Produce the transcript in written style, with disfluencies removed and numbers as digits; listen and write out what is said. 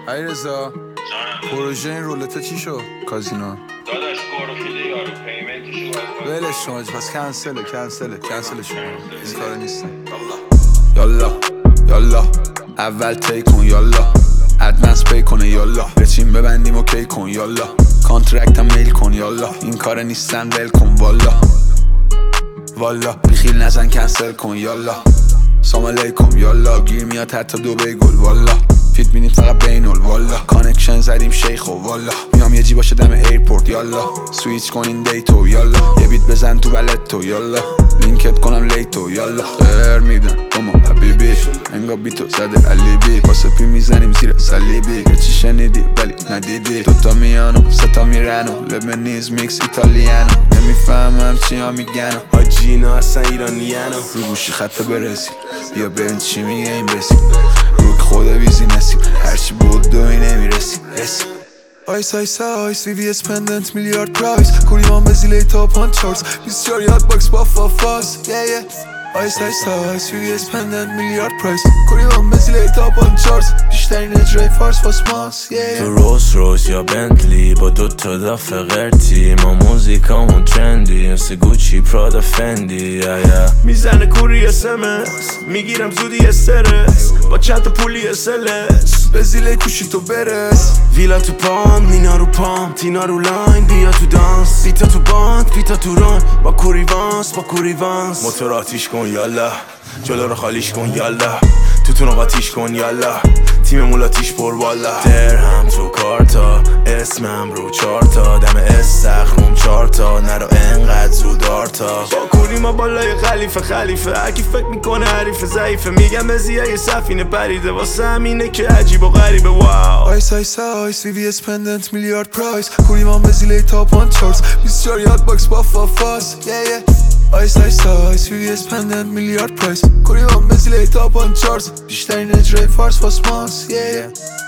علیرضا پروژه این رولته چی شد؟ کازینو داداش گروفیده یارو پیمنتشو باید ولش شما پس کنسله شما این کارو نیستم. یالا اول تی کن یالا ادوانس پی کنه یالا بچین ببندیم اوکی کن یالا کانترکتم میل کن یالا این کار نیستن ول کن والا بیخیل نزن کنسل کن یالا سلام علیکم یالا گیر میاد حتی دو بیگل والا فیت مینیم فقط بینول والا کانکشن زدیم شیخ و والا میام یه جی باشه دم ایرپورت یالا سویچ کنین دیتو یالا یه بیت بزن تو ولتو یالا لینکت کنم لیتو یالا خیر میدن اما حبیبی انگا بیتو زده علیبی واسه پی میزنیم زیر صلیبی یه چی شنیدی ولی ندیدی دوتا میانو ستا میرنو لبنیز میکس ایتالیانو نمیفهمم چی ها میگنو حاجی اینا اصلا ایرانیانو رو گوشی خط برسیم بیا ببین چی میگه این بسیم روک خود ویزی نسیم هرچی بود دوی نمیرسیم آیس VVS پندنت میلیارد پرایس کوریمان بزیلی تا پانچارز 24 یاد باکس با فافاس آیس VVS پندنت میلیارد پرایس کوریمان بزیلی تا پانچارز بیشترین اجرای فارس واس ماس تو روز یا بنتلی با دوتا دافه غرتی ما موزیکامون ترندی مثل گوچی پرادا فندی میزنه کوری اسمس میگیرم زودی استرس با چند تا پولی SLS بزیلی کوشی تو برس ویلا تو پام نینا رو پام تینا رو لاین بیا تو دانس بیتا تو باند بیتا تو ران با کوریوانس موتور آتیش کن یالا جلو رو خالیش کن یالا توتون رو قاتیش کن یالا تیم مولاتیش پر والا درهم تو کارتا اسمم رو چارتا دم استخرم چارتا نرو انقدر زود آرتا با کوری ما بالای خلیفه اکی فکر میکنه حریف ضعیفه میگم بزیه یه سفینه پریده واسه همینه که عجیب و غریبه واو آیس VVS پندنت میلیارد پرایس کوریمان بزیلی تا پانچارز 24 یاد باکس با فافاس آیس VVS پندنت میلیارد پرایس کوریمان بزیلی تا پانچارز بیشترین اجرای فارس واس ماس